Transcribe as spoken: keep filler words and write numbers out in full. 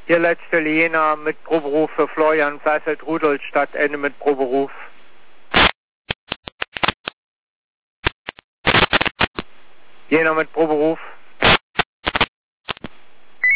Hier letzte Jena mit Proberuf für Florian Seißelt Rudolstadt, Ende mit Proberuf. Jena mit Proberuf.